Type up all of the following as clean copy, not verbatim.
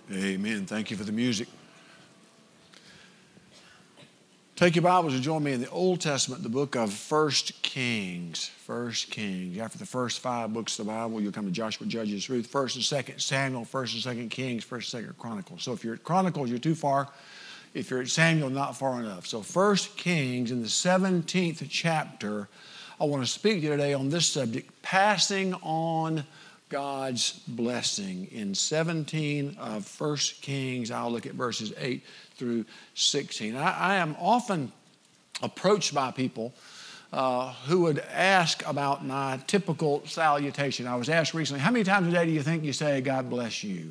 Amen. Thank you for the music. Take your Bibles and join me in the Old Testament, the book of 1 Kings. 1 Kings. After the first 5 books of the Bible, you'll come to Joshua, Judges, Ruth, 1st and 2nd Samuel, 1st and 2nd Kings, 1st and 2nd Chronicles. So if you're at Chronicles, you're too far. If you're at Samuel, not far enough. So 1 Kings in the 17th chapter, I want to speak to you today on this subject, passing on God's blessing. In 17 of 1 Kings, I'll look at verses 8 through 16. I am often approached by people who would ask about my typical salutation. I was asked recently, how many times a day do you think you say, God bless you?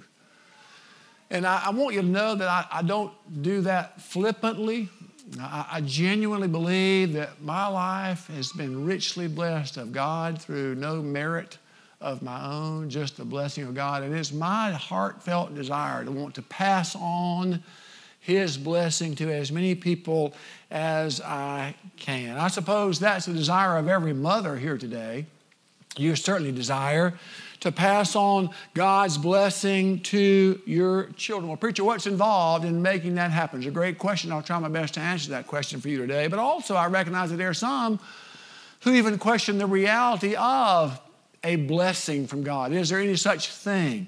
And I want you to know that I don't do that flippantly. I genuinely believe that my life has been richly blessed of God through no merit of my own, just the blessing of God. And it's my heartfelt desire to want to pass on His blessing to as many people as I can. I suppose that's the desire of every mother here today. You certainly desire to pass on God's blessing to your children. Well, preacher, what's involved in making that happen? It's a great question. I'll try my best to answer that question for you today. But also, I recognize that there are some who even question the reality of a blessing from God. Is there any such thing?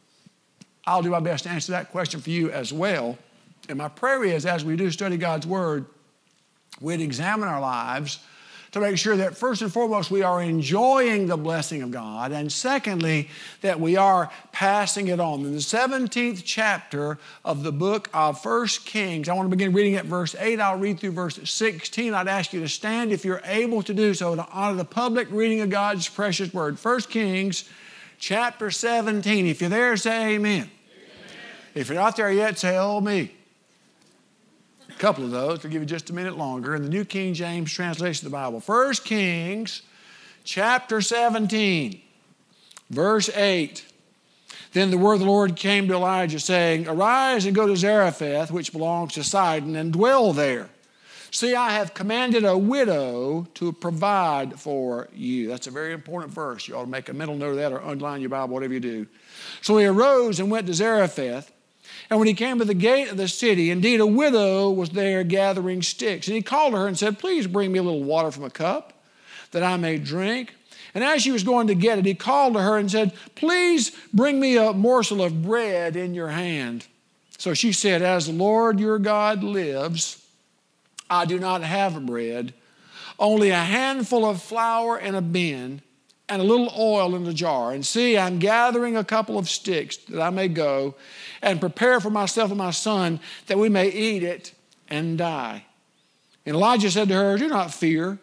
I'll do my best to answer that question for you as well. And my prayer is, as we do study God's Word, we'd examine our lives to make sure that first and foremost we are enjoying the blessing of God, and secondly, that we are passing it on. In the 17th chapter of the book of 1 Kings, I want to begin reading at verse 8. I'll read through verse 16. I'd ask you to stand if you're able to do so to honor the public reading of God's precious Word. 1 Kings chapter 17. If you're there, say amen. Amen. If you're not there yet, say, oh me. A couple of those. I'll give you just a minute longer. In the New King James translation of the Bible. 1 Kings chapter 17, verse 8. Then the word of the Lord came to Elijah, saying, arise and go to Zarephath, which belongs to Sidon, and dwell there. See, I have commanded a widow to provide for you. That's a very important verse. You ought to make a mental note of that or underline your Bible, whatever you do. So he arose and went to Zarephath. And when he came to the gate of the city, indeed a widow was there gathering sticks. And he called her and said, please bring me a little water from a cup that I may drink. And as she was going to get it, he called to her and said, please bring me a morsel of bread in your hand. So she said, as the Lord your God lives, I do not have bread, only a handful of flour in a bin and a little oil in the jar. And see, I'm gathering a couple of sticks that I may go and prepare for myself and my son that we may eat it and die. And Elijah said to her, do not fear.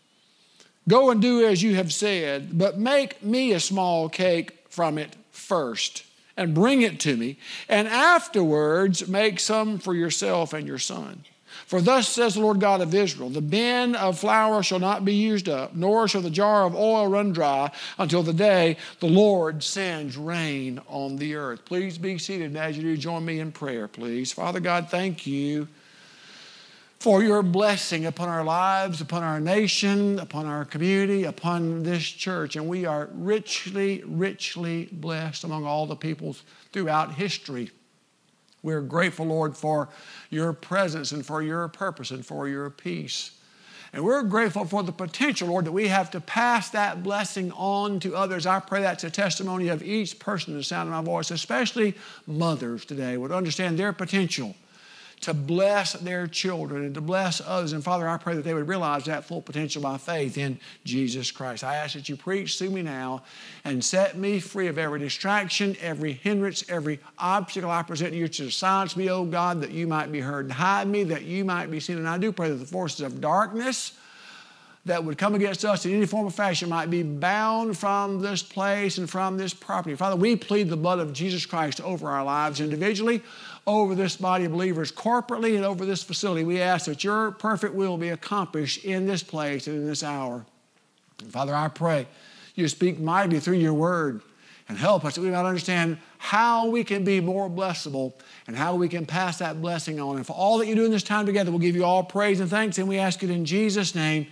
Go and do as you have said, but make me a small cake from it first and bring it to me, and afterwards make some for yourself and your son. For thus says the Lord God of Israel, the bin of flour shall not be used up, nor shall the jar of oil run dry until the day the Lord sends rain on the earth. Please be seated, and as you do, join me in prayer, please. Father God, thank you for your blessing upon our lives, upon our nation, upon our community, upon this church. And we are richly, richly blessed among all the peoples throughout history. We're grateful, Lord, for your presence and for your purpose and for your peace. And we're grateful for the potential, Lord, that we have to pass that blessing on to others. I pray that's a testimony of each person in the sound of my voice, especially mothers today would understand their potential to bless their children and to bless others. And Father, I pray that they would realize that full potential by faith in Jesus Christ. I ask that you preach through me now and set me free of every distraction, every hindrance, every obstacle I present to you to silence me, O God, that you might be heard, and hide me that you might be seen. And I do pray that the forces of darkness that would come against us in any form or fashion might be bound from this place and from this property. Father, we plead the blood of Jesus Christ over our lives individually, over this body of believers corporately, and over this facility. We ask that your perfect will be accomplished in this place and in this hour. And Father, I pray you speak mightily through your word and help us that we might understand how we can be more blessable and how we can pass that blessing on. And for all that you do in this time together, we'll give you all praise and thanks, and we ask it in Jesus' name.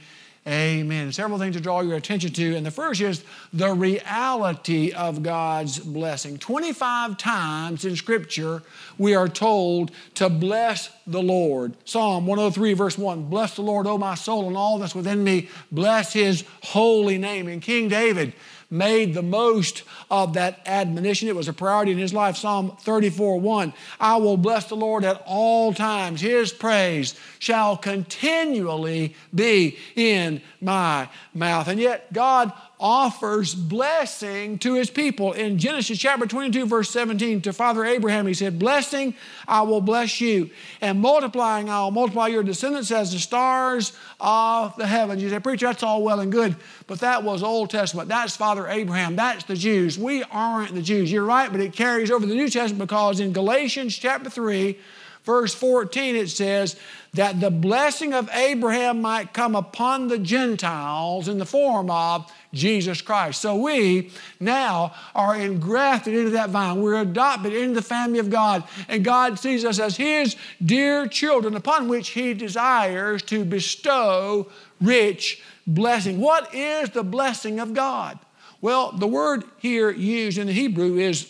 Amen. Several things to draw your attention to. And the first is the reality of God's blessing. 25 times in Scripture we are told to bless the Lord. Psalm 103 verse 1, bless the Lord, O my soul, and all that's within me. Bless His holy name. And King David made the most of that admonition. It was a priority in his life. Psalm 34:1, I will bless the Lord at all times. His praise shall continually be in my mouth. And yet God offers blessing to His people. In Genesis chapter 22, verse 17, to Father Abraham, He said, blessing, I will bless you, and multiplying, I will multiply your descendants as the stars of the heavens. You say, preacher, that's all well and good, but that was Old Testament. That's Father Abraham. That's the Jews. We aren't the Jews. You're right, but it carries over the New Testament, because in Galatians chapter 3, verse 14, it says that the blessing of Abraham might come upon the Gentiles in the form of Jesus Christ. So we now are engrafted into that vine. We're adopted into the family of God. And God sees us as His dear children, upon which He desires to bestow rich blessing. What is the blessing of God? Well, the word here used in the Hebrew is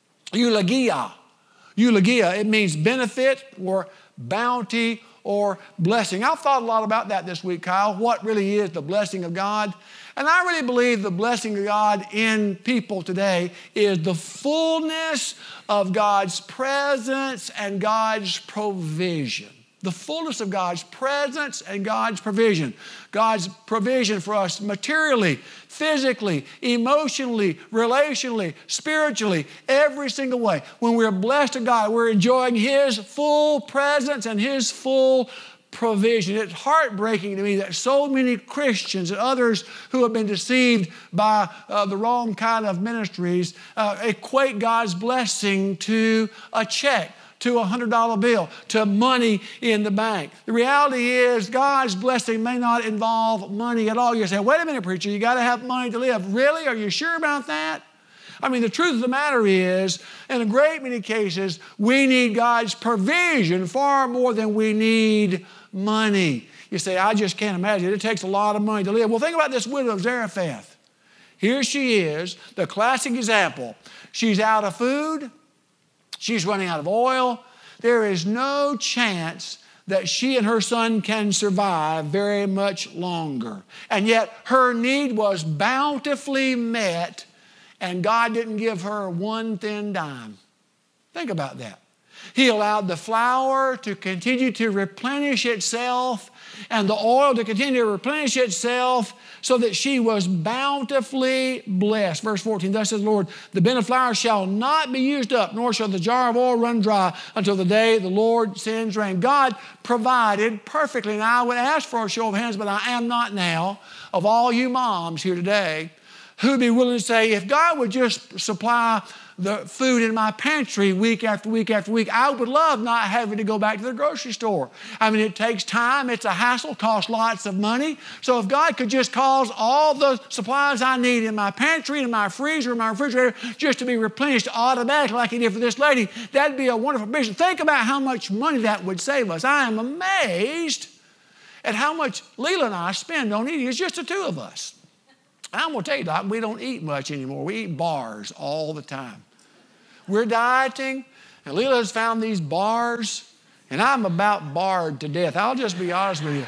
eulogia. Eulogia, it means benefit or bounty or blessing. I've thought a lot about that this week, Kyle. What really is the blessing of God? And I really believe the blessing of God in people today is the fullness of God's presence and God's provision. The fullness of God's presence and God's provision. God's provision for us materially, physically, emotionally, relationally, spiritually, every single way. When we're blessed of God, we're enjoying His full presence and His full provision. It's heartbreaking to me that so many Christians and others who have been deceived by the wrong kind of ministries equate God's blessing to a check, to a $100 bill, to money in the bank. The reality is God's blessing may not involve money at all. You say, wait a minute, preacher, you got to have money to live. Really? Are you sure about that? I mean, the truth of the matter is, in a great many cases, we need God's provision far more than we need money. You say, I just can't imagine. It takes a lot of money to live. Well, think about this widow of Zarephath. Here she is, the classic example. She's out of food. She's running out of oil. There is no chance that she and her son can survive very much longer. And yet her need was bountifully met, and God didn't give her one thin dime. Think about that. He allowed the flour to continue to replenish itself and the oil to continue to replenish itself so that she was bountifully blessed. Verse 14, thus says the Lord, the bin of flour shall not be used up, nor shall the jar of oil run dry until the day the Lord sends rain. God provided perfectly. And I would ask for a show of hands, but I am not now, of all you moms here today who would be willing to say, if God would just supply the food in my pantry week after week after week, I would love not having to go back to the grocery store. I mean, it takes time. It's a hassle, costs lots of money. So if God could just cause all the supplies I need in my pantry, in my freezer, in my refrigerator, just to be replenished automatically like He did for this lady, that'd be a wonderful provision. Think about how much money that would save us. I am amazed at how much Leela and I spend on eating. It's just the two of us. I'm going to tell you, Doc, we don't eat much anymore. We eat bars all the time. We're dieting, and Leela has found these bars, and I'm about barred to death. I'll just be honest with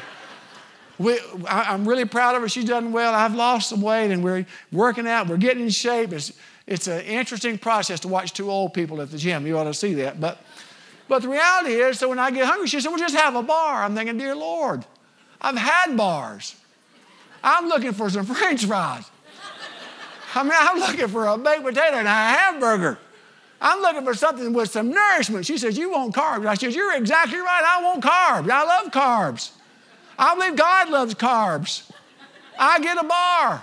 you. I'm really proud of her. She's done well. I've lost some weight, and we're working out. We're getting in shape. It's an interesting process to watch two old people at the gym. You ought to see that. But the reality is, so when I get hungry, she said, well, just have a bar. I'm thinking, dear Lord, I've had bars. I'm looking for some French fries. I mean, I'm looking for a baked potato and a hamburger. I'm looking for something with some nourishment. She says, you want carbs. I said, you're exactly right. I want carbs. I love carbs. I believe God loves carbs. I get a bar.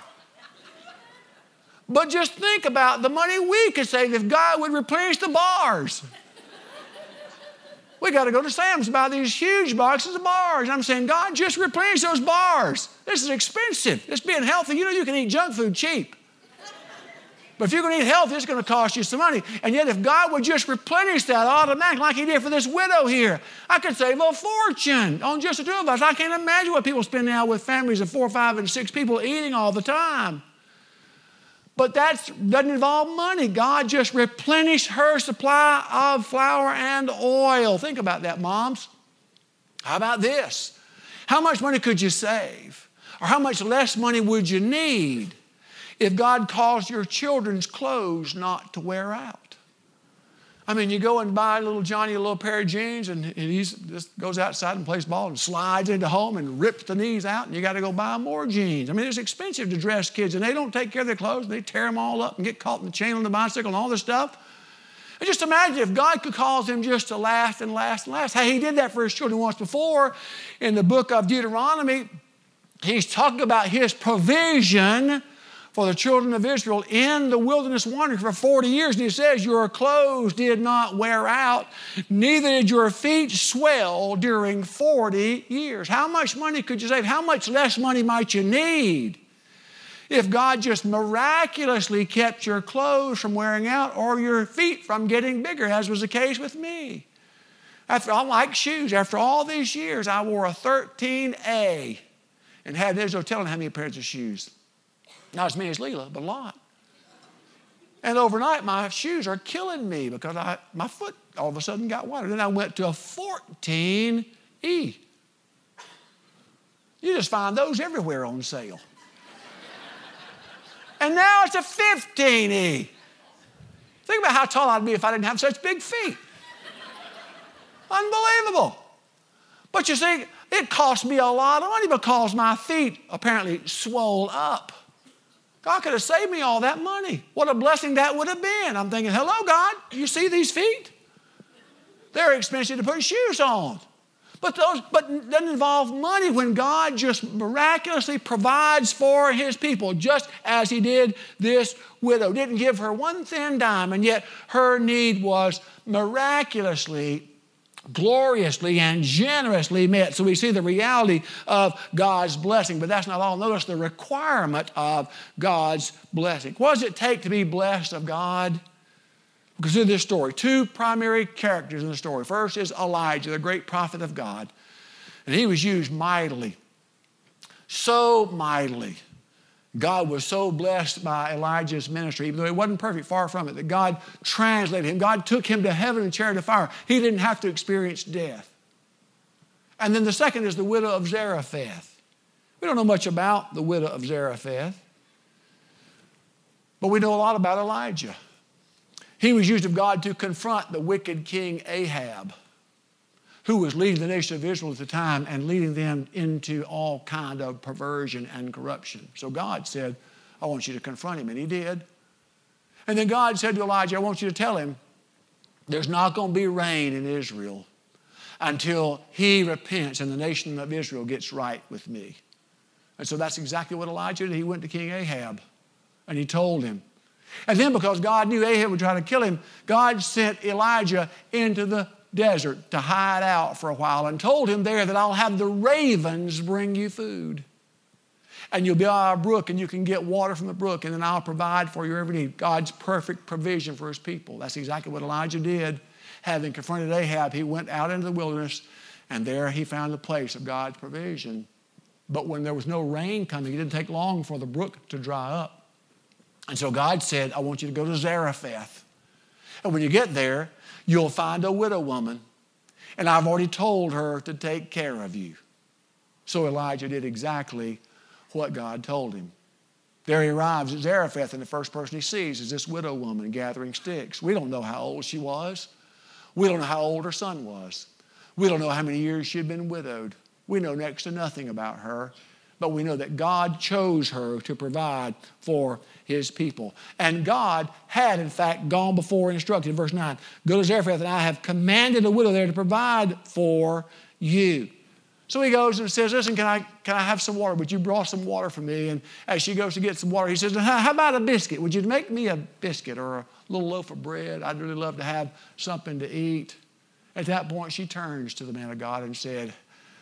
But just think about the money we could save if God would replenish the bars. We got to go to Sam's and buy these huge boxes of bars. I'm saying, God, just replenish those bars. This is expensive. It's being healthy. You know you can eat junk food cheap. But if you're going to eat healthy, it's going to cost you some money. And yet if God would just replenish that automatically like he did for this widow here, I could save a fortune on just the two of us. I can't imagine what people spend now with families of 4, 5, and 6 people eating all the time. But that doesn't involve money. God just replenished her supply of flour and oil. Think about that, moms. How about this? How much money could you save? Or how much less money would you need if God caused your children's clothes not to wear out? I mean, you go and buy little Johnny a little pair of jeans, and he just goes outside and plays ball and slides into home and rips the knees out, and you got to go buy more jeans. I mean, it's expensive to dress kids, and they don't take care of their clothes, and they tear them all up and get caught in the chain on the bicycle and all this stuff. And just imagine if God could cause them just to last and last and last. Hey, he did that for his children once before. In the book of Deuteronomy, he's talking about his provision for the children of Israel in the wilderness wandering for 40 years. And he says, your clothes did not wear out, neither did your feet swell during 40 years. How much money could you save? How much less money might you need if God just miraculously kept your clothes from wearing out or your feet from getting bigger, as was the case with me? I like shoes. After all these years, I wore a 13A and there's no telling how many pairs of shoes. Not as many as Leela, but a lot. And overnight, my shoes are killing me because my foot all of a sudden got wider. Then I went to a 14E. You just find those everywhere on sale. And now it's a 15E. Think about how tall I'd be if I didn't have such big feet. Unbelievable. But you see, it cost me a lot of money because my feet apparently swole up. God could have saved me all that money. What a blessing that would have been. I'm thinking, hello, God, you see these feet? They're expensive to put shoes on. But it doesn't involve money when God just miraculously provides for his people, just as he did this widow. Didn't give her one thin dime, and yet her need was miraculously, gloriously, and generously met. So we see the reality of God's blessing, but that's not all. Notice the requirement of God's blessing. What does it take to be blessed of God? Consider this story. 2 primary characters in the story. First is Elijah, the great prophet of God. And he was used mightily. So mightily. God was so blessed by Elijah's ministry, even though he wasn't perfect, far from it, that God translated him. God took him to heaven in a chariot of fire. He didn't have to experience death. And then the second is the widow of Zarephath. We don't know much about the widow of Zarephath, but we know a lot about Elijah. He was used of God to confront the wicked king Ahab, who was leading the nation of Israel at the time and leading them into all kind of perversion and corruption. So God said, I want you to confront him, and he did. And then God said to Elijah, I want you to tell him there's not going to be rain in Israel until he repents and the nation of Israel gets right with me. And so that's exactly what Elijah did. He went to King Ahab, and he told him. And then because God knew Ahab would try to kill him, God sent Elijah into the desert to hide out for a while and told him there that I'll have the ravens bring you food. And you'll be by a brook and you can get water from the brook, and then I'll provide for your every need. God's perfect provision for his people. That's exactly what Elijah did. Having confronted Ahab, he went out into the wilderness, and there he found the place of God's provision. But when there was no rain coming, it didn't take long for the brook to dry up. And so God said, I want you to go to Zarephath. And when you get there, you'll find a widow woman. And I've already told her to take care of you. So Elijah did exactly what God told him. There he arrives at Zarephath, and the first person he sees is this widow woman gathering sticks. We don't know how old she was. We don't know how old her son was. We don't know how many years she had been widowed. We know next to nothing about her. But we know that God chose her to provide for his people. And God had, in fact, gone before and instructed. In verse 9, go to Zarephath, and I have commanded a widow there to provide for you. So he goes and says, listen, can I have some water? Would you draw some water for me? And as she goes to get some water, he says, how about a biscuit? Would you make me a biscuit or a little loaf of bread? I'd really love to have something to eat. At that point, she turns to the man of God and said,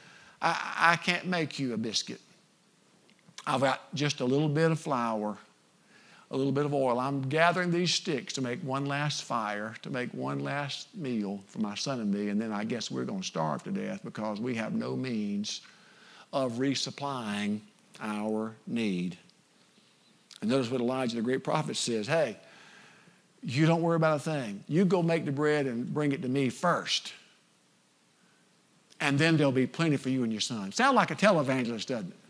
I can't make you a biscuit. I've got just a little bit of flour. a little bit of oil. I'm gathering these sticks to make one last fire, to make one last meal for my son and me, and then I guess we're going to starve to death because we have no means of resupplying our need. And notice what Elijah, the great prophet, says. Hey, you don't worry about a thing. You go make the bread and bring it to me first. And then there'll be plenty for you and your son. Sound like a televangelist, doesn't it?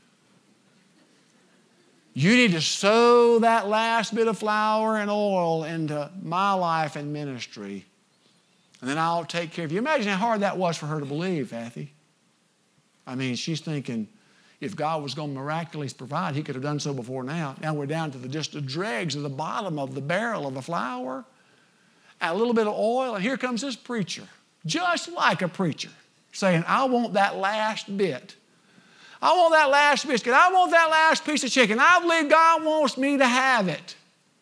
You need to sow that last bit of flour and oil into my life and ministry, and then I'll take care of you. Imagine how hard that was for her to believe, Kathy. I mean, she's thinking, if God was going to miraculously provide, he could have done so before now. Now we're down to just the dregs of the bottom of the barrel of the flour, and a little bit of oil, and here comes this preacher, just like a preacher, saying, I want that last bit. I want that last biscuit. I want that last piece of chicken. I believe God wants me to have it.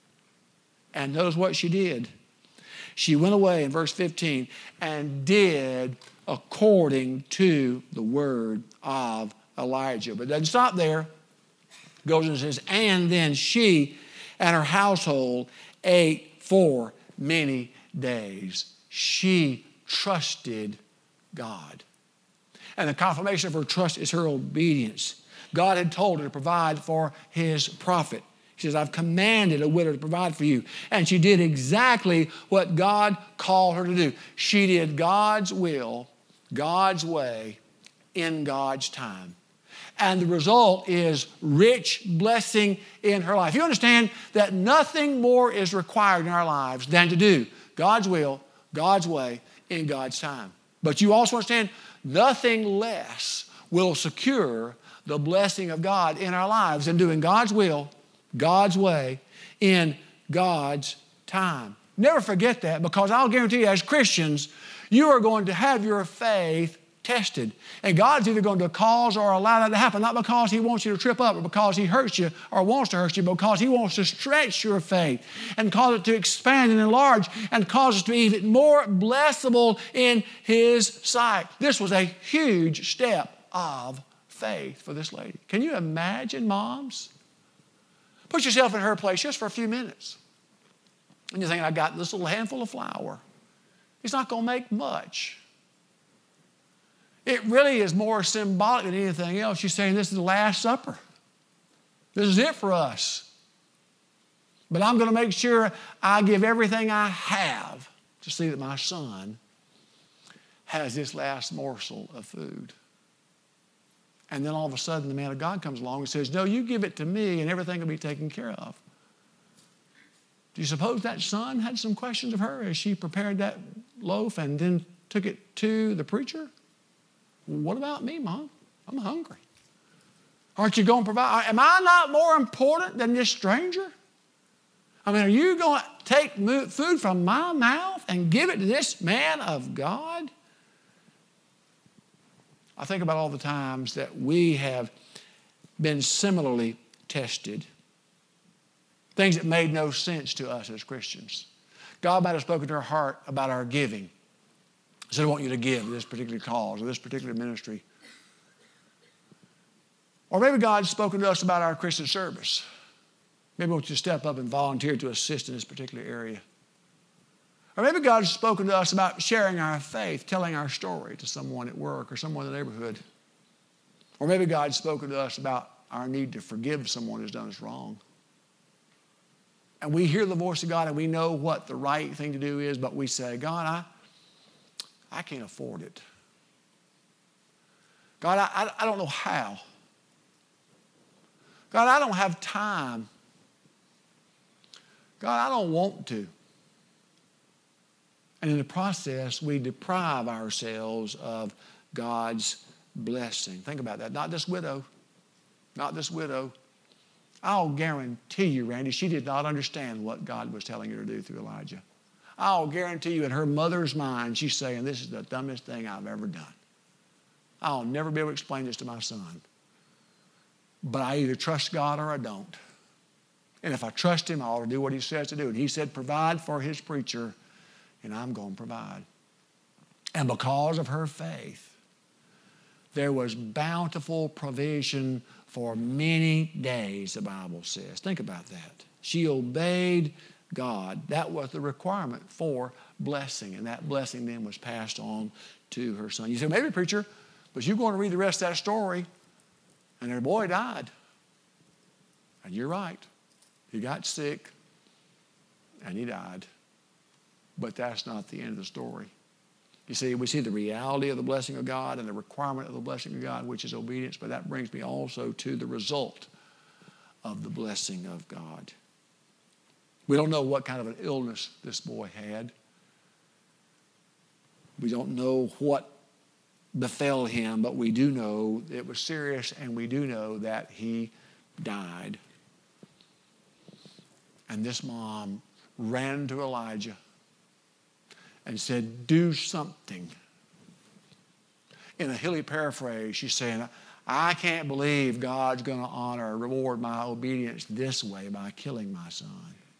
And notice what she did. She went away in verse 15 and did according to the word of Elijah. But it doesn't stop there. It goes and says, and then she and her household ate for many days. She trusted God. And the confirmation of her trust is her obedience. God had told her to provide for his prophet. He says, I've commanded a widow to provide for you. And she did exactly what God called her to do. She did God's will, God's way, in God's time. And the result is rich blessing in her life. You understand that nothing more is required in our lives than to do God's will, God's way, in God's time. But you also understand nothing less will secure the blessing of God in our lives than doing God's will, God's way, in God's time. Never forget that, because I'll guarantee you, as Christians, you are going to have your faith tested. And God's either going to cause or allow that to happen, not because he wants you to trip up or because he hurts you or wants to hurt you, but because he wants to stretch your faith and cause it to expand and enlarge and cause it to be even more blessable in his sight. This was a huge step of faith for this lady. Can you imagine, moms? Put yourself in her place just for a few minutes. And you're thinking, I got this little handful of flour. It's not going to make much. It really is more symbolic than anything else. She's saying this is the Last Supper. This is it for us. But I'm going to make sure I give everything I have to see that my son has this last morsel of food. And then all of a sudden the man of God comes along and says, no, you give it to me and everything will be taken care of. Do you suppose that son had some questions of her as she prepared that loaf and then took it to the preacher? What about me, Mom? I'm hungry. Aren't you going to provide? Am I not more important than this stranger? I mean, are you going to take food from my mouth and give it to this man of God? I think about all the times that we have been similarly tested. Things that made no sense to us as Christians. God might have spoken to our heart about our giving. He said, I want you to give to this particular cause or this particular ministry. Or maybe God's spoken to us about our Christian service. Maybe we want you to step up and volunteer to assist in this particular area. Or maybe God's spoken to us about sharing our faith, telling our story to someone at work or someone in the neighborhood. Or maybe God's spoken to us about our need to forgive someone who's done us wrong. And we hear the voice of God and we know what the right thing to do is, but we say, God, I can't afford it. God, I don't know how. God, I don't have time. God, I don't want to. And in the process, we deprive ourselves of God's blessing. Think about that. Not this widow. Not this widow. I'll guarantee you, Randy, she did not understand what God was telling her to do through Elijah. I'll guarantee you in her mother's mind, she's saying, this is the dumbest thing I've ever done. I'll never be able to explain this to my son. But I either trust God or I don't. And if I trust him, I ought to do what he says to do. And he said, provide for his preacher, and I'm going to provide. And because of her faith, there was bountiful provision for many days, the Bible says. Think about that. She obeyed God. That was the requirement for blessing, and that blessing then was passed on to her son. You say, maybe, preacher, but you're going to read the rest of that story, and her boy died. And you're right. He got sick, and he died. But that's not the end of the story. You see, we see the reality of the blessing of God and the requirement of the blessing of God, which is obedience, but that brings me also to the result of the blessing of God. We don't know what kind of an illness this boy had. We don't know what befell him, but we do know it was serious, and we do know that he died. And this mom ran to Elijah and said, do something. In a hilly paraphrase, she's saying, I can't believe God's going to honor or reward my obedience this way by killing my son.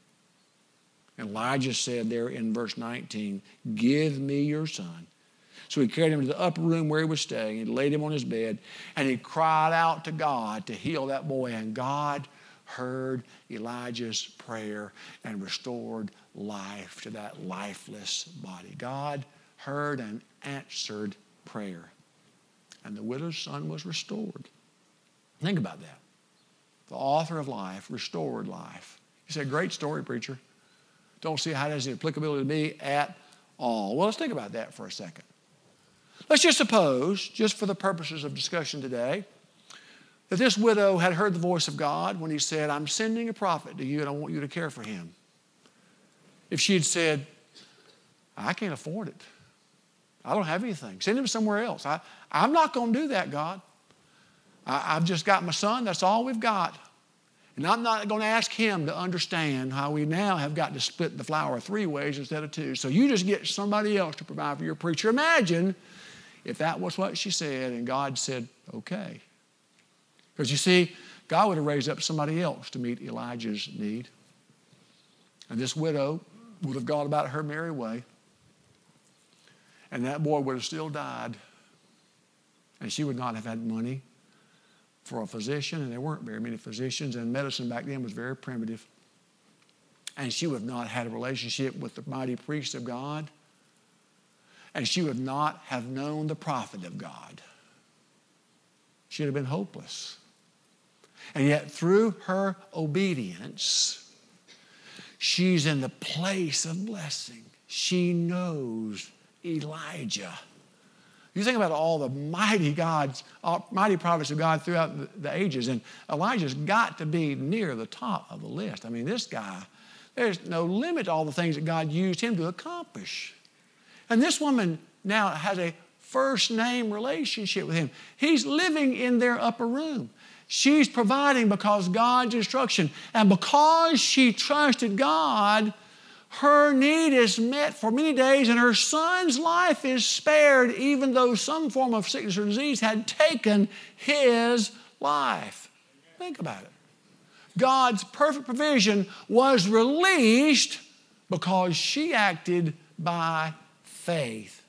And Elijah said there in verse 19, give me your son. So he carried him to the upper room where he was staying and laid him on his bed, and he cried out to God to heal that boy, and God heard Elijah's prayer and restored life to that lifeless body. God heard and answered prayer, and the widow's son was restored. Think about that. The author of life restored life. You say, great story, preacher. Don't see how it has any applicability to me at all. Well, let's think about that for a second. Let's just suppose, just for the purposes of discussion today, that this widow had heard the voice of God when he said, I'm sending a prophet to you and I want you to care for him. If she had said, I can't afford it. I don't have anything. Send him somewhere else. I'm not going to do that, God. I've just got my son. That's all we've got. And I'm not going to ask him to understand how we now have got to split the flour 3 ways instead of 2. So you just get somebody else to provide for your preacher. Imagine if that was what she said and God said, okay. Because you see, God would have raised up somebody else to meet Elijah's need. And this widow would have gone about her merry way. And that boy would have still died. And she would not have had money for a physician, and there weren't very many physicians, and medicine back then was very primitive. And she would have not had a relationship with the mighty priest of God. And she would not have known the prophet of God. She would have been hopeless. And yet through her obedience, she's in the place of blessing. She knows Elijah. You think about all the mighty prophets of God throughout the ages, and Elijah's got to be near the top of the list. I mean, this guy, there's no limit to all the things that God used him to accomplish. And this woman now has a first-name relationship with him. He's living in their upper room. She's providing because God's instruction. And because she trusted God, her need is met for many days, and her son's life is spared, even though some form of sickness or disease had taken his life. Think about it. God's perfect provision was released because she acted by faith.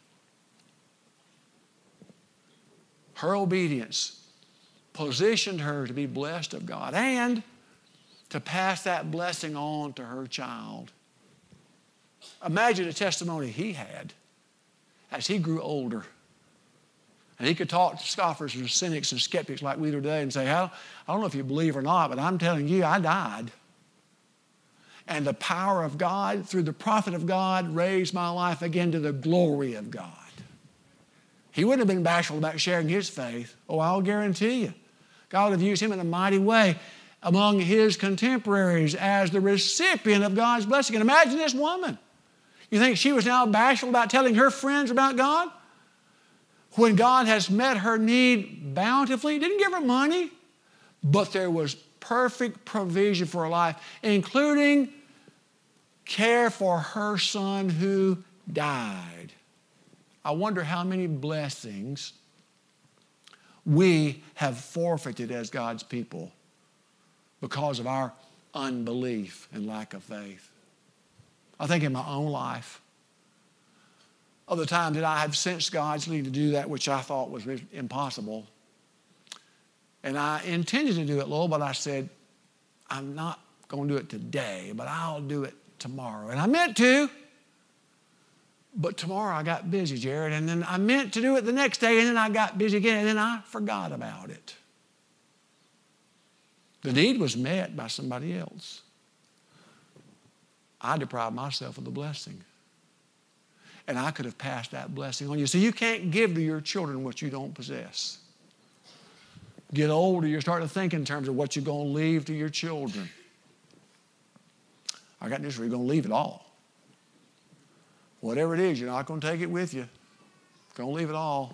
Her obedience positioned her to be blessed of God and to pass that blessing on to her child. Imagine the testimony he had as he grew older. And he could talk to scoffers and cynics and skeptics like we do today and say, I don't know if you believe or not, but I'm telling you, I died. And the power of God through the prophet of God raised my life again to the glory of God. He wouldn't have been bashful about sharing his faith. Oh, I'll guarantee you. God would have used him in a mighty way among his contemporaries as the recipient of God's blessing. And imagine this woman. You think she was now bashful about telling her friends about God? When God has met her need bountifully, he didn't give her money, but there was perfect provision for her life, including care for her son who died. I wonder how many blessings we have forfeited as God's people because of our unbelief and lack of faith. I think in my own life, of the time that I have sensed God's lead to do that which I thought was impossible. And I intended to do it, Lord, but I said, I'm not going to do it today, but I'll do it tomorrow. And I meant to, but tomorrow I got busy, Jared. And then I meant to do it the next day, and then I got busy again, and then I forgot about it. The need was met by somebody else. I deprived myself of the blessing. And I could have passed that blessing on you. So you can't give to your children what you don't possess. Get older, you start to think in terms of what you're going to leave to your children. I got news for you, you're going to leave it all. Whatever it is, you're not going to take it with you. You're going to leave it all.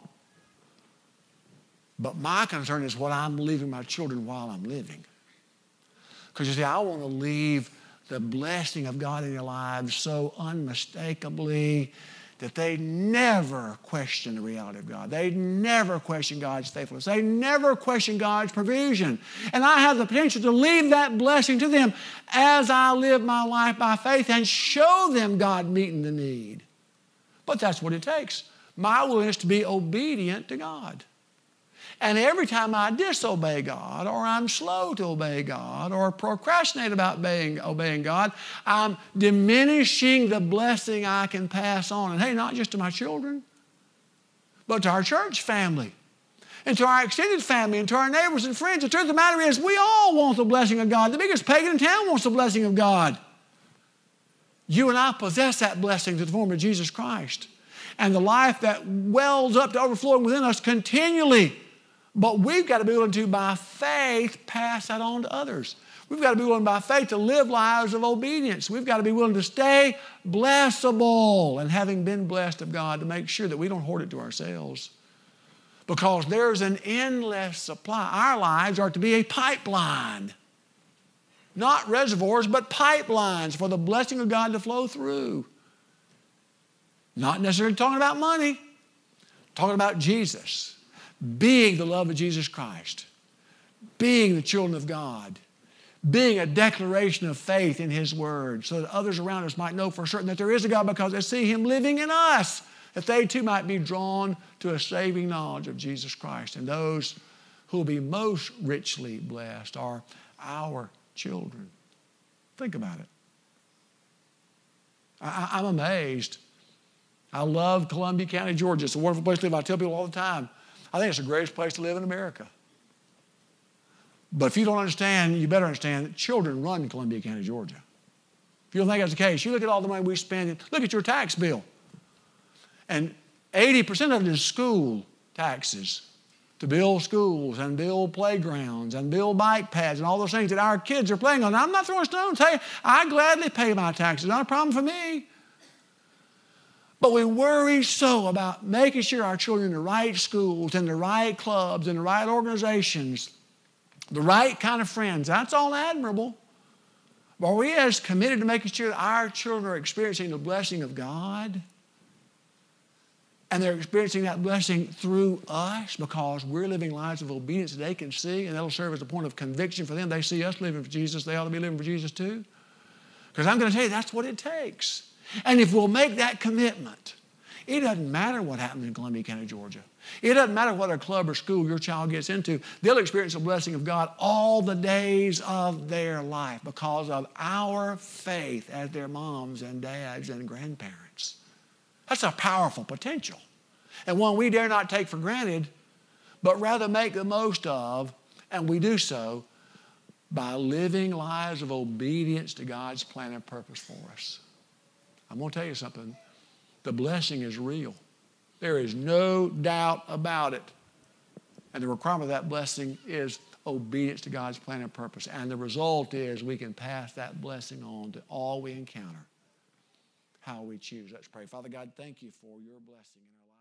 But my concern is what I'm leaving my children while I'm living. Because you see, I want to leave the blessing of God in their lives so unmistakably that they never question the reality of God. They never question God's faithfulness. They never question God's provision. And I have the potential to leave that blessing to them as I live my life by faith and show them God meeting the need. But that's what it takes. My willingness to be obedient to God. And every time I disobey God, or I'm slow to obey God, or procrastinate about obeying God, I'm diminishing the blessing I can pass on. And hey, not just to my children, but to our church family, and to our extended family, and to our neighbors and friends. The truth of the matter is, we all want the blessing of God. The biggest pagan in town wants the blessing of God. You and I possess that blessing through the form of Jesus Christ. And the life that wells up to overflowing within us continually. But we've got to be willing to, by faith, pass that on to others. We've got to be willing by faith to live lives of obedience. We've got to be willing to stay blessable, and having been blessed of God, to make sure that we don't hoard it to ourselves. Because there's an endless supply. Our lives are to be a pipeline. Not reservoirs, but pipelines for the blessing of God to flow through. Not necessarily talking about money, talking about Jesus. Being the love of Jesus Christ, being the children of God, being a declaration of faith in His Word, so that others around us might know for certain that there is a God because they see Him living in us, that they too might be drawn to a saving knowledge of Jesus Christ. And those who will be most richly blessed are our children. Think about it. I'm amazed. I love Columbia County, Georgia. It's a wonderful place to live. I tell people all the time, I think it's the greatest place to live in America. But if you don't understand, you better understand that children run Columbia County, Georgia. If you don't think that's the case, you look at all the money we spend. Look at your tax bill. And 80% of it is school taxes, to build schools and build playgrounds and build bike paths and all those things that our kids are playing on. Now, I'm not throwing stones. Hey, I gladly pay my taxes. Not a problem for me. But we worry so about making sure our children are in the right schools, in the right clubs, in the right organizations, the right kind of friends. That's all admirable. But are we as committed to making sure that our children are experiencing the blessing of God? And they're experiencing that blessing through us because we're living lives of obedience that they can see, and that'll serve as a point of conviction for them. They see us living for Jesus, they ought to be living for Jesus too. Because I'm going to tell you, that's what it takes. And if we'll make that commitment, it doesn't matter what happens in Columbia County, Georgia. It doesn't matter what a club or school your child gets into. They'll experience the blessing of God all the days of their life because of our faith as their moms and dads and grandparents. That's a powerful potential, and one we dare not take for granted, but rather make the most of, and we do so by living lives of obedience to God's plan and purpose for us. I'm going to tell you something. The blessing is real. There is no doubt about it. And the requirement of that blessing is obedience to God's plan and purpose. And the result is we can pass that blessing on to all we encounter, how we choose. Let's pray. Father God, thank you for your blessing in our lives.